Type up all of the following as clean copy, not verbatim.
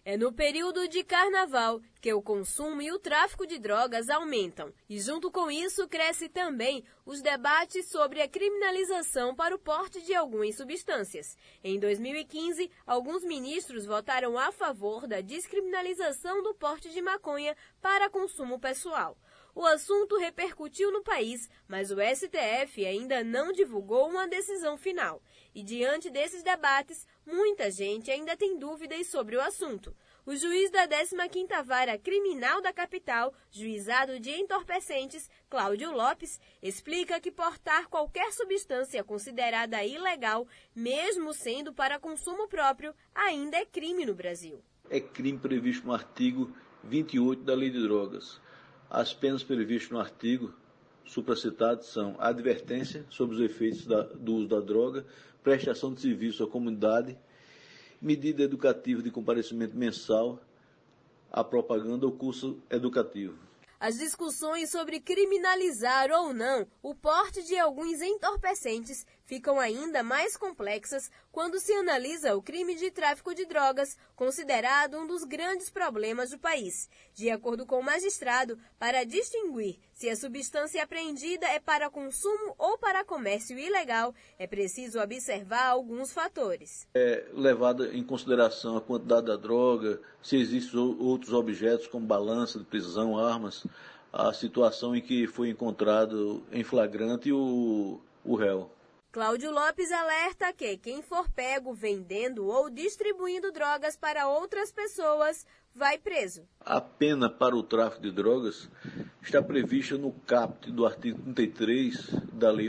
É no período de carnaval que o consumo e o tráfico de drogas aumentam. E junto com isso cresce também os debates sobre a criminalização para o porte de algumas substâncias. Em 2015, alguns ministros votaram a favor da descriminalização do porte de maconha para consumo pessoal. O assunto repercutiu no país, mas o STF ainda não divulgou uma decisão final. E diante desses debates, muita gente ainda tem dúvidas sobre o assunto. O juiz da 15ª Vara Criminal da capital, juizado de entorpecentes, Cláudio Lopes, explica que portar qualquer substância considerada ilegal, mesmo sendo para consumo próprio, ainda é crime no Brasil. É crime previsto no artigo 28 da Lei de Drogas. As penas previstas no artigo supracitado são advertência sobre os efeitos do uso da droga, prestação de serviço à comunidade, medida educativa de comparecimento mensal à propaganda ou curso educativo. As discussões sobre criminalizar ou não o porte de alguns entorpecentes ficam ainda mais complexas quando se analisa o crime de tráfico de drogas, considerado um dos grandes problemas do país. De acordo com o magistrado, para distinguir se a substância apreendida é para consumo ou para comércio ilegal, é preciso observar alguns fatores. É levada em consideração a quantidade da droga, se existem outros objetos como balança de prisão, armas, a situação em que foi encontrado em flagrante o réu. Cláudio Lopes alerta que quem for pego vendendo ou distribuindo drogas para outras pessoas vai preso. A pena para o tráfico de drogas está prevista no caput do artigo 33 da Lei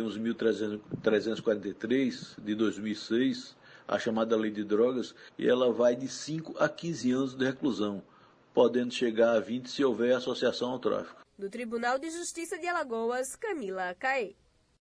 11.343 de 2006, a chamada Lei de Drogas, e ela vai de 5 a 15 anos de reclusão, podendo chegar a 20 se houver associação ao tráfico. Do Tribunal de Justiça de Alagoas, Camila Caê.